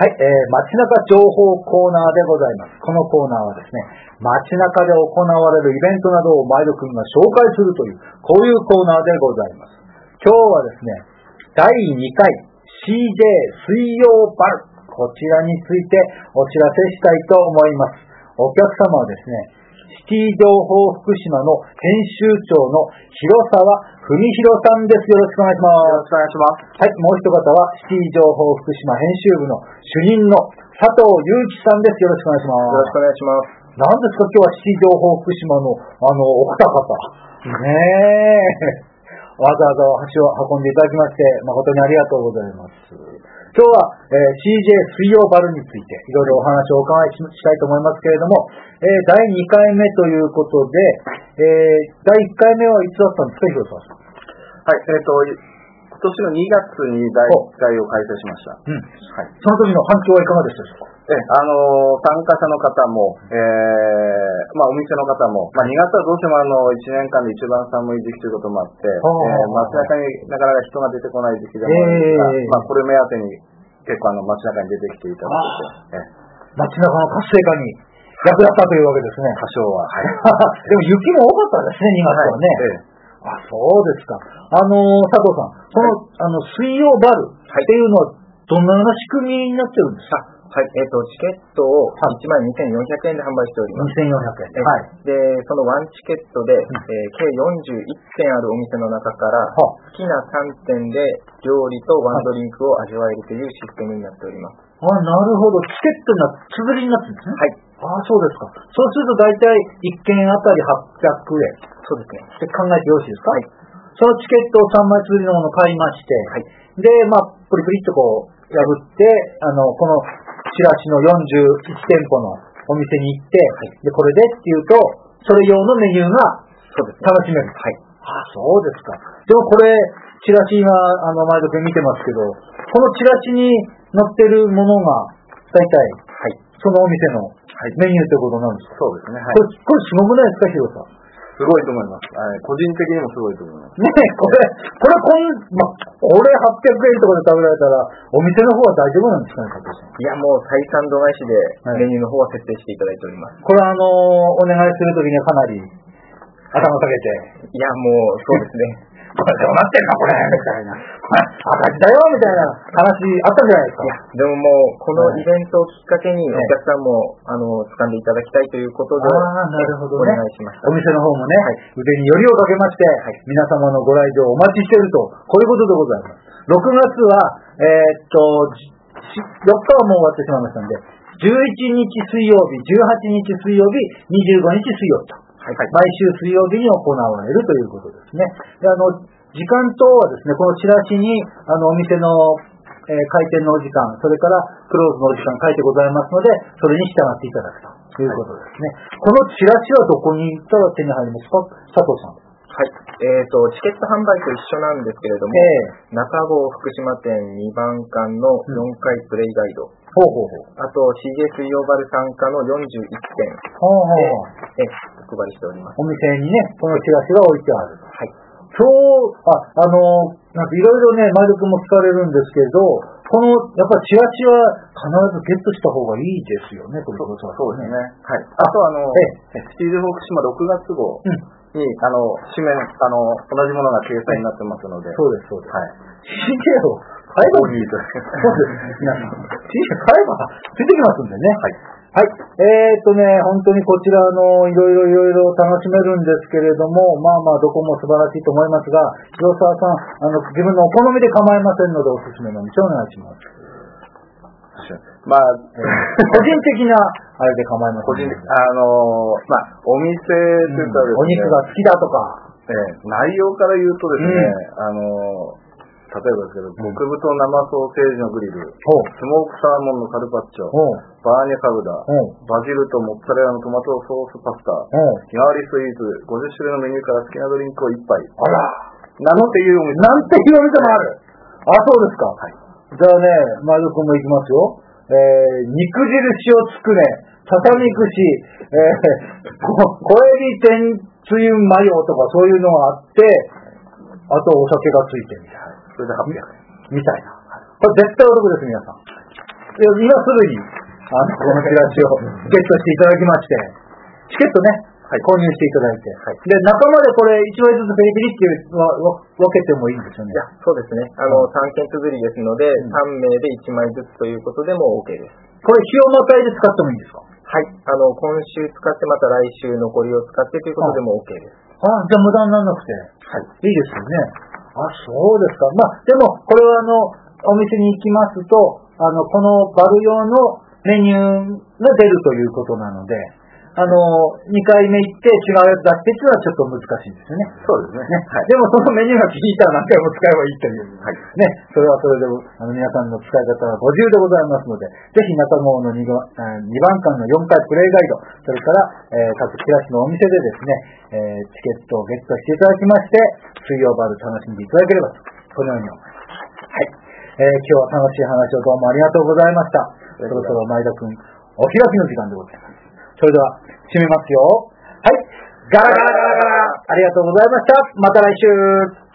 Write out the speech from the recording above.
はい、街中情報コーナーでございます。このコーナーはですね、街中で行われるイベントなどをマイル君が紹介するという、こういうコーナーでございます。今日はですね、第2回 CJ 水曜バル、こちらについてお知らせしたいと思います。お客様はですね、シティ情報福島の編集長の広沢文弘さんです。よろしくお願いします。 よろしくお願いします。 はい、もう一方はシティ情報福島編集部の主任の佐藤祐樹さんです。よろしくお願いします。 よろしくお願いします。 何ですか、今日はシティ情報福島のお二方ねえ、わざわざ足を運んでいただきまして誠にありがとうございます。今日は、CJ 水曜バルについていろいろお話をお伺いしたいと思いますけれども、第2回目ということで、第1回目はいつだったんですか、広沢さん。 はい、今年の2月に第1回を開催しました。 うん。はい。その時の反響はいかがでしたでしょうか。 参加者の方も、お店の方も、2月はどうしても1年間で一番寒い時期ということもあって、街中になかなか人が出てこない時期でもあるんですが、これ目当てに結構街中に出てきていただいて、 街中の活性化に役立ったというわけですね。 多少は。はい。 でも雪も多かったですね、2月はね。あ、そうですか。佐藤さん、この、水曜バルっていうのはどんなような仕組みになってるんですか。 はい、チケットを1万2400円で販売しております。 2400円。 はい。で、そのワンチケットで、計41店あるお店の中から、好きな3店で料理とワンドリンクを味わえるというシステムになっております。 あ、なるほど。チケットがつづりになってるんですね。 はい。 あ、そうですか。そうすると大体1件あたり800円。 そうですね。 って考えてよろしいですか。 はい。 そのチケットを3枚つづりのものを買いまして、 はい。 で、プリプリっとこう、破って、このチラシの41店舗のお店に行って、で、これでっていうと、それ用のメニューが楽しめる。はい。あ、そうですか。でもこれ、チラシ今、前田君見てますけど、このチラシに載ってるものが、大体、はい、そのお店のメニューってことなんですか。 そうですね。はい。 これすごくないですか、広さん。 すごいと思います。個人的にもすごいと思います。 ねえ、これ800円とかで食べられたら、お店の方は大丈夫なんですかね、加藤さん。 いや、もう採算度外視でメニューの方は設定していただいております。 これお願いするときにはかなり頭下げて。 いや、もうそうですね。 これどうなってんのこれみたいな。これ赤字だよみたいな話あったじゃないですか。 いや、でももう、このイベントをきっかけにお客さんも、掴んでいただきたいということで、 なるほどね。 お願いしました。 お店の方もね、腕によりをかけまして、皆様のご来場お待ちしていると、こういうことでございます。6月は、4日はもう終わってしまいましたので、11日水曜日、18日水曜日、25日水曜日と。毎週水曜日に行われるということですね。で、時間等はですね、このチラシに、お店の、開店のお時間、それからクローズのお時間書いてございますので、それに従っていただくということですね。このチラシはどこに行ったら手に入りますか、佐藤さん。 はい。チケット販売と一緒なんですけれども、中郷福島店2番館の4階プレイガイド。あと CJ 水曜バル参加の41店で、配りしております。 お店にね、このチラシが置いてある。 はい。 今日、なんかいろいろね、前田君も聞かれるんですけど、やっぱりチラシは必ずゲットした方がいいですよね、これ。 そうですね。はい。あとシティ情報福島6月号に、紙面、同じものが掲載になってますので。 そうです、そうです。 はい。 CJ を買えばいいと。そうです。皆さん。CJ 買えばついてきますんでね。はい。本当にこちらいろいろ楽しめるんですけれども、どこも素晴らしいと思いますが、広沢さん、自分のお好みで構いませんのでおすすめの道をお願いします。 個人的な、あれで構いません。 お店というかですね、 お肉が好きだとか、 内容から言うとですね、例えばですけど、極太生ソーセージのグリル、スモークサーモンのカルパッチョ、バーニャカウダ、バジルとモッツァレラのトマトソースパスタ、日替わりスイーツ、50種類のメニューから好きなドリンクを1杯。なんていうお店もある。あ、そうですか。じゃあね、前田君も行きますよ。肉印を作れ、ささみ串、小エビ天つゆマヨとかそういうのがあって、あとお酒がついてみたいな。それで800円。みたいな。これ絶対お得です、皆さん。 今すぐに、このチラシをゲットしていただきまして、チケットね、購入していただいて、で、仲間でこれ1枚ずつペリペリって分けてもいいんですよね。 いや、そうですね。3件綴りですので、3名で1枚ずつということでも OK です。 これ、日をまたいで使ってもいいんですか？ はい。今週使ってまた来週残りを使ってということでも OK です。 じゃあ無駄にならなくて。いいですよね。そうですか。でも、これはお店に行きますと、このバル用のメニューが出るということなので、2回目行って違うやつ出してっていうのはちょっと難しいですよね。 そうですね。 でもそのメニューが気に入ったら何回も使えばいいという。ね。それはそれで、皆さんの使い方はご自由でございますので、ぜひ中郷の2番館の4回プレイガイド、それから、各チラシのお店でですね、チケットをゲットしていただきまして、水曜バル楽しんでいただければと、このように思います。今日は楽しい話をどうもありがとうございました。そろそろ前田くん、お開きの時間でございます。それでは、締めますよ。ガラガラガラガラ。ありがとうございました。また来週。